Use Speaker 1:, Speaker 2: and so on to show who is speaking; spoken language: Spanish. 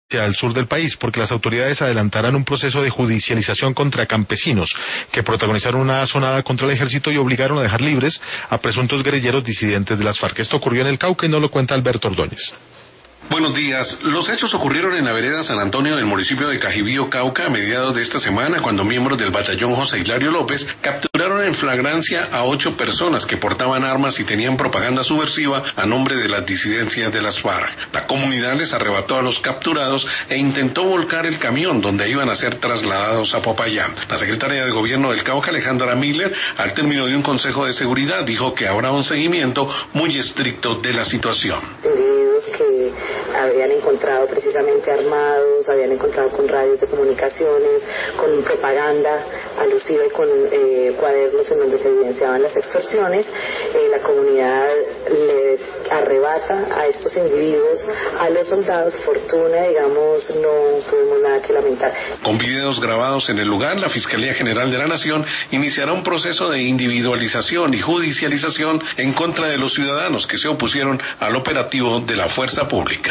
Speaker 1: al sur del país, porque las autoridades adelantarán un proceso de judicialización contra campesinos que protagonizaron una asonada contra el ejército y obligaron a dejar libres a presuntos guerrilleros disidentes de las FARC. Esto ocurrió en el Cauca y nos lo cuenta Alberto Ordóñez.
Speaker 2: Buenos días. Los hechos ocurrieron en la vereda San Antonio del municipio de Cajibío, Cauca, a mediados de esta semana, cuando miembros del batallón José Hilario López capturaron en flagrancia a 8 personas que portaban armas y tenían propaganda subversiva a nombre de las disidencias de las FARC. La comunidad les arrebató a los capturados e intentó volcar el camión donde iban a ser trasladados a Popayán. La secretaria de Gobierno del Cauca, Alejandra Miller, al término de un consejo de seguridad, dijo que habrá un seguimiento muy estricto de la situación.
Speaker 3: Que habían encontrado precisamente armados, habían encontrado con radios de comunicaciones, con propaganda alusiva y con cuadernos en donde se evidenciaban las extorsiones. La comunidad les arrebata a estos individuos, a los soldados. Fortuna, digamos, no tuvimos nada que lamentar.
Speaker 2: Con videos grabados en el lugar, la Fiscalía General de la Nación iniciará un proceso de individualización y judicialización en contra de los ciudadanos que se opusieron al operativo de la fuerza pública.